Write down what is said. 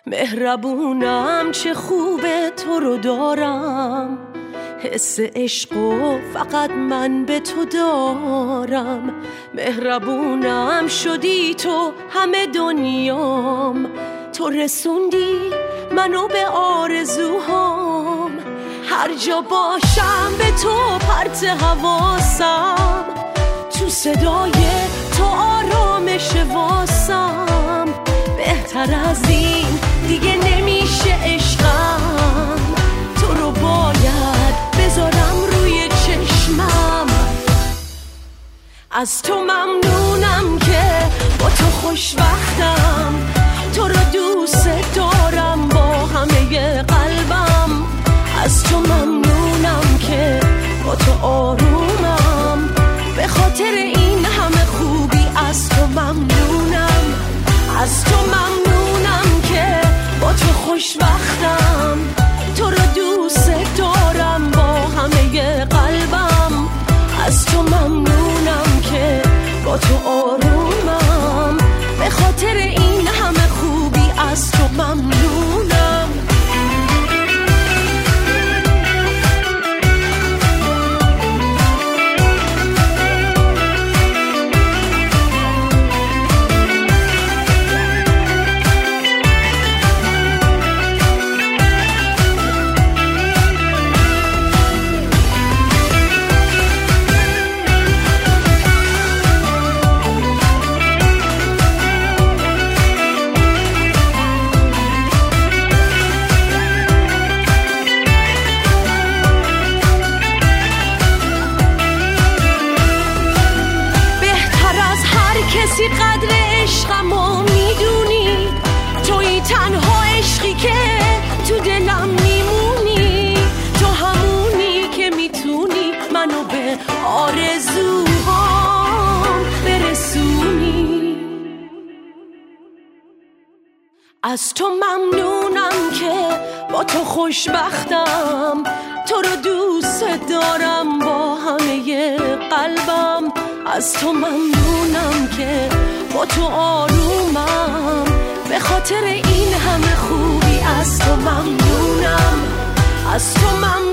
مهربونم چه خوبه تو رو دارم، حس عشق و فقط من به تو دارم. مهربونم شدی تو همه دنیام، تو رسوندی منو به آرزوهام. هر جا باشم به تو پرت حواسم، تو صدای تو آرامش واسم. بهتر از این دیگه نمیشه عشقم، تو رو باید بذارم روی چشمم. از تو ممنونم که با تو خوشبختم، تو رو دوست دارم با همه قلبم. از تو ممنونم که با تو آرومم، به خاطر این همه خوبی از تو ممنونم. از تو ممنونم که با تو خوشبختم، تو رو دوست دارم با همه قلبم. از تو ممنونم که با تو آرومم، به خاطر این همه خوبی از تو ممنونم. کسی قدر عشقمو میدونی، توی تنها عشقی که تو دلم میمونی. تو همونی که میتونی منو به آرزوهام برسونی. از تو ممنونم که با تو خوشبختم، تو رو دوست دارم با همه قلبم. از تو ممنونم که با تو آرومم، به خاطر این همه خوبی از تو ممنونم. از تو ممنونم